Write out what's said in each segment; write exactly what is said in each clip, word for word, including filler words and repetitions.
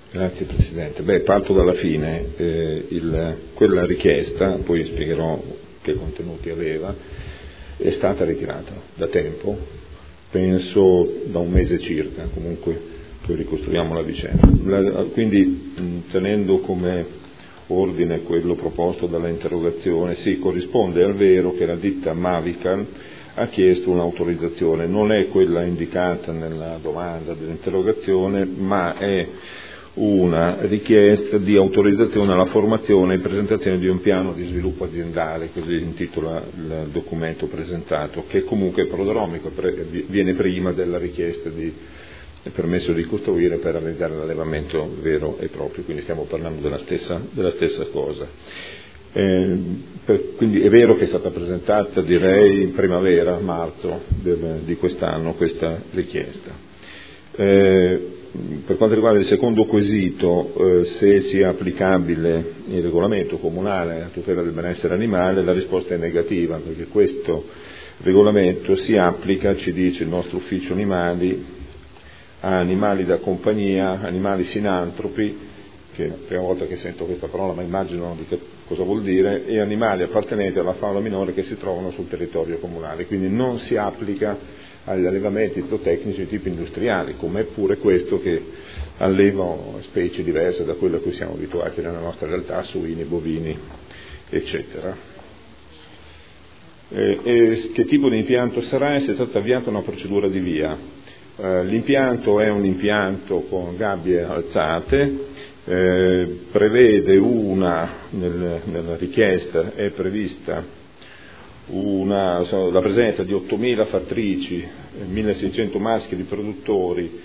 Grazie Presidente. Beh, parto dalla fine. Eh, il, quella richiesta, poi spiegherò che contenuti aveva, è stata ritirata da tempo, penso da un mese circa, comunque poi ricostruiamo la vicenda. La, quindi mh, tenendo come ordine quello proposto dalla interrogazione, sì, corrisponde al vero che la ditta Mavical ha chiesto un'autorizzazione, non è quella indicata nella domanda dell'interrogazione, ma è una richiesta di autorizzazione alla formazione e presentazione di un piano di sviluppo aziendale, così intitola il documento presentato, che comunque è prodromico, viene prima della richiesta di permesso di costruire per realizzare l'allevamento vero e proprio, quindi stiamo parlando della stessa, della stessa cosa. Eh, per, quindi è vero che è stata presentata, direi, in primavera, marzo del, di quest'anno questa richiesta. Eh, per quanto riguarda il secondo quesito, eh, se sia applicabile il regolamento comunale a tutela del benessere animale, la risposta è negativa, perché questo regolamento si applica, ci dice il nostro ufficio animali, a animali da compagnia, animali sinantropi, che è la prima volta che sento questa parola, ma immagino di che cosa vuol dire, e animali appartenenti alla fauna minore che si trovano sul territorio comunale, quindi non si applica agli allevamenti zootecnici di tipo industriali, come pure questo che allevano specie diverse da quelle a cui siamo abituati nella nostra realtà, suini, bovini, eccetera. E, e che tipo di impianto sarà? È stata avviata una procedura di via. Eh, l'impianto è un impianto con gabbie alzate, eh, prevede una, nel, nella richiesta è prevista Una, la presenza di ottomila fattrici, milleseicento maschi di produttori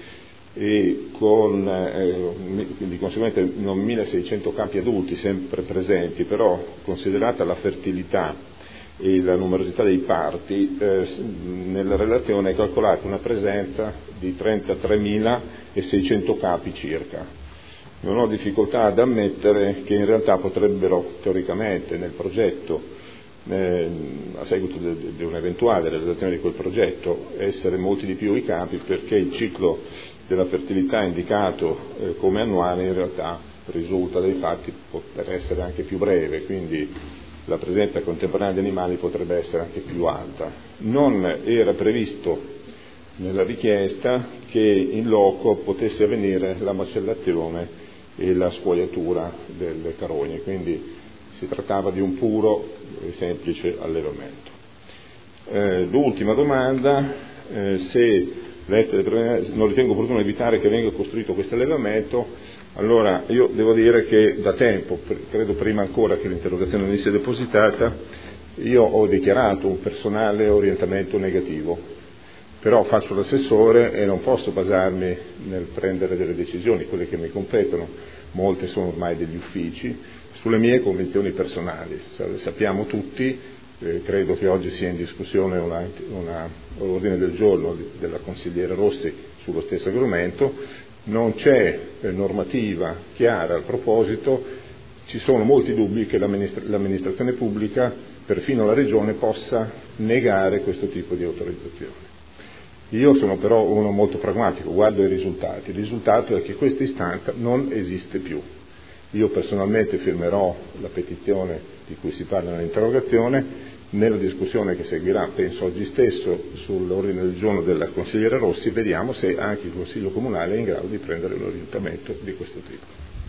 e con eh, di conseguenza non milleseicento capi adulti sempre presenti, però considerata la fertilità e la numerosità dei parti, eh, nella relazione è calcolata una presenza di trentatremilaseicento capi circa. Non ho difficoltà ad ammettere che in realtà potrebbero teoricamente nel progetto Eh, a seguito di, di un'eventuale realizzazione di quel progetto essere molti di più i capi, perché il ciclo della fertilità indicato eh, come annuale in realtà risulta dai fatti poter essere anche più breve, quindi la presenza contemporanea di animali potrebbe essere anche più alta. Non era previsto nella richiesta che in loco potesse avvenire la macellazione e la scuoiatura delle carogne, quindi si trattava di un puro e semplice allevamento. Eh, l'ultima domanda, eh, se non ritengo opportuno evitare che venga costruito questo allevamento, allora io devo dire che da tempo, credo prima ancora che l'interrogazione venisse depositata, io ho dichiarato un personale orientamento negativo, però faccio l'assessore e non posso basarmi nel prendere delle decisioni, quelle che mi competono, molte sono ormai degli uffici, sulle mie convinzioni personali. Sappiamo tutti, eh, credo che oggi sia in discussione una, una, un ordine del giorno della consigliera Rossi sullo stesso argomento, non c'è eh, normativa chiara al proposito, ci sono molti dubbi che l'amministra- l'amministrazione pubblica, perfino la Regione, possa negare questo tipo di autorizzazione. Io sono però uno molto pragmatico, guardo i risultati, il risultato è che questa istanza non esiste più. Io personalmente firmerò la petizione di cui si parla nell'interrogazione, nella discussione che seguirà, penso oggi stesso, sull'ordine del giorno della consigliera Rossi, vediamo se anche il Consiglio Comunale è in grado di prendere un orientamento di questo tipo.